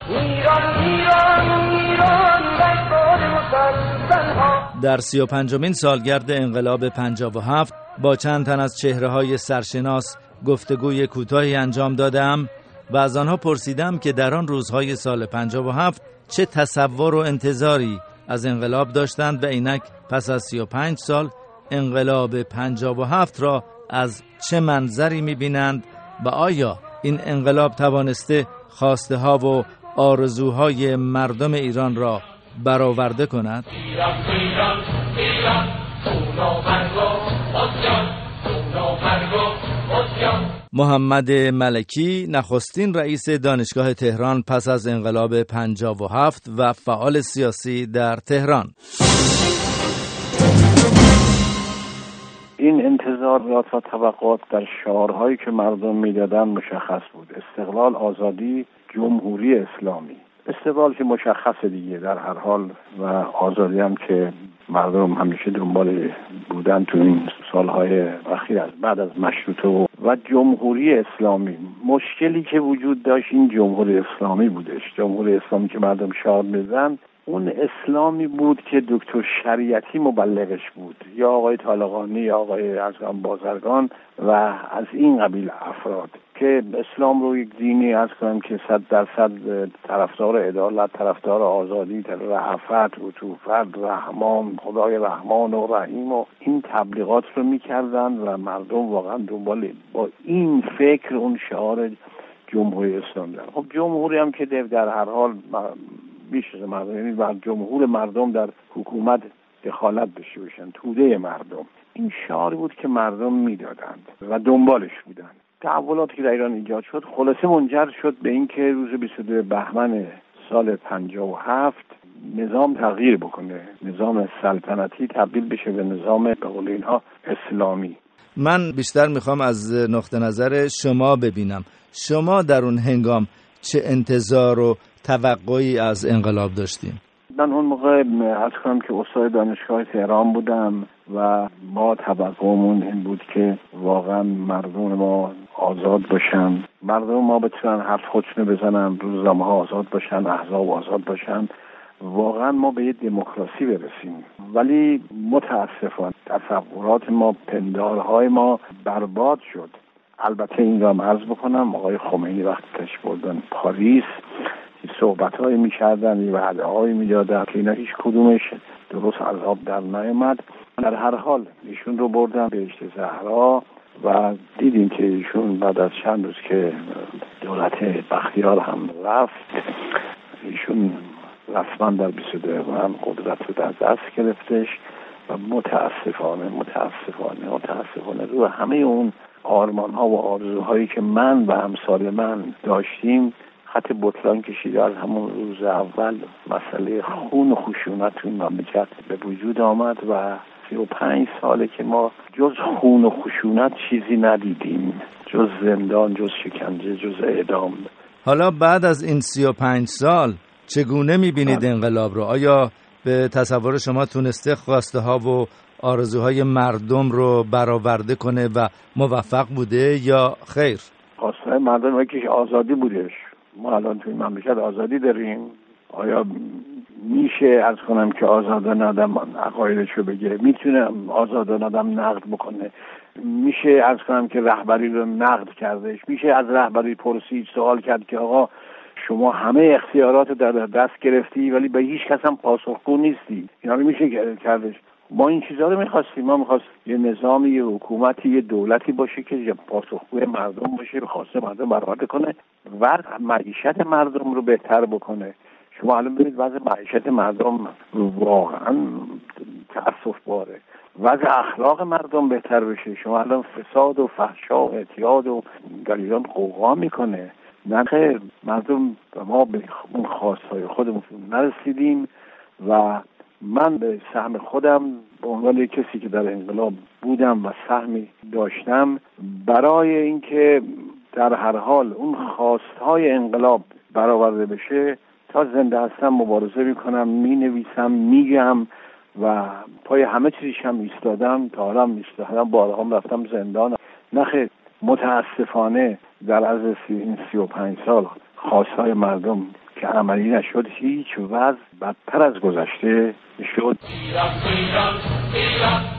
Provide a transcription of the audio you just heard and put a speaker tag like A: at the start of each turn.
A: در 35مین سالگرد انقلاب 57 با چند تن از چهره‌های سرشناس گفتگوی کوتاهی انجام دادم و از آنها پرسیدم که در آن روزهای سال 57 چه تصور و انتظاری از انقلاب داشتند و اینک پس از 35 سال انقلاب 57 را از چه منظری می‌بینند و آیا این انقلاب توانسته خواسته ها و آرزوهای مردم ایران را برآورده کند؟ محمد ملکی نخستین رئیس دانشگاه تهران پس از انقلاب 57 و فعال سیاسی در تهران.
B: این انتظارات و توقعات در شعارهایی که مردم میدادن مشخص بود: استقلال، آزادی، جمهوری اسلامی. استقلال که مشخص دیگه در هر حال و آزادی هم که مردم همیشه دنبال بودن تو این سالهای اخیر از بعد از مشروطه و جمهوری اسلامی. مشکلی که وجود داشت این جمهوری اسلامی بودش. جمهوری اسلامی که مردم شعار می‌زدن اون اسلامی بود که دکتر شریعتی مبلغش بود، یا آقای طالقانی یا آقای ارزگان بازرگان و از این قبیل افراد که اسلام رو یک دینی از کنم که 100% طرفدار عدالت، طرفدار آزادی، رأفت، عطوفت، رحمان، خدای رحمان و رحیم و این تبلیغات رو میکردن و مردم واقعا دنبال با این فکر اون شعار جمهوری اسلامی دارن. خب جمهوری هم که در هر حال بیش از مردم، یعنی بر جمهور مردم در حکومت دخالت داشته باشن، توده مردم. این شعاری بود که مردم میدادند و دنبالش بودند. تحولاتی که در ایران ایجاد شد خلاصه منجر شد به این که روز 22 بهمن سال 57 نظام تغییر بکنه، نظام سلطنتی تبدیل بشه به نظام به قول اینها اسلامی.
A: من بیشتر میخوام از نقطه نظر شما ببینم، شما در اون هنگام چه انتظار و توقعی از انقلاب داشتین؟
B: من اون موقع عرض کنم که استاد دانشگاه تهران بودم و ما توقعمون این بود که واقعا مردم ما آزاد باشن، مردم ما بتونن حرف خودشونو بزنن، روزنامه‌ها آزاد باشن، احزاب آزاد باشن، واقعا ما به یه دموکراسی برسیم. ولی متاسفانه تصورات ما، پندارهای ما برباد شد. البته این را عرض بکنم آقای خمینی وقتی تشریف بردن پاریس صحبت‌هایی می‌کردن، وعده‌هایی می‌دادن که اینا هیچ کدومش درست از آب در نیامد. در هر حال ایشون رو بردن بهشت زهرا و دیدیم که ایشون بعد از چند روز که دولت بختیار هم رفت، ایشون رسما در 22 هم قدرت رو در دست گرفتش و متاسفانه رو همه اون آرمان‌ها و آرزوهایی که من و امثال من داشتیم خط بطلان کشیده. از همون روز اول مسئله خون و خشونت تو این مملکت به وجود آمد و 35 ساله که ما جز خون و خشونت چیزی ندیدیم، جز زندان، جز شکنجه، جز اعدام.
A: حالا بعد از این 35 سال چگونه می‌بینید انقلاب رو؟ آیا به تصور شما تونسته خواسته ها و آرزوهای مردم رو برآورده کنه و موفق بوده یا خیر؟
B: خواسته مردم یکیش آزادی بودش. ما الان توی مملکت آزادی داریم. آیا میشه از کنم که آزادانه آدم عقایدشو بگه؟ میتونه آزادانه آدم نقد بکنه؟ میشه از کنم که رهبری رو نقد کردش؟ میشه از رهبری پرسید، سوال کرد که آقا شما همه اختیارات رو در دست گرفتی ولی به هیچ کس هم پاسخگو نیستی؟ اینا رو میشه کردش. ما این چیزا رو می‌خواستیم. ما می‌خواستیم یه نظامی، یه حکومتی، یه دولتی باشه که پاسخگوی مردم باشه، خواسته مردم برآورده کنه و معیشت مردم رو بهتر بکنه. شما الان ببینید وضع معیشت مردم واقعا تأسف باره. وضع اخلاق مردم بهتر بشه. شما الان فساد و فحشا و اعتیاد و در ایران قوقا میکنه. نه خیر، مردم و ما به اون خواستهای خودمون نرسیدیم و من به سهم خودم به عنوان کسی که در انقلاب بودم و سهمی داشتم برای اینکه در هر حال اون خواستهای انقلاب برآورده بشه تا زنده هستم مبارزه میکنم، مینویسم، میگم و پای همه چیزش هم ایستادم. تا حالا هم ایستادم، بارها هم رفتم زندان. نخیر، متاسفانه در عرض این 35 سال خواستهای مردم که عملی نشد هیچ وضع بدتر از گذشته شد.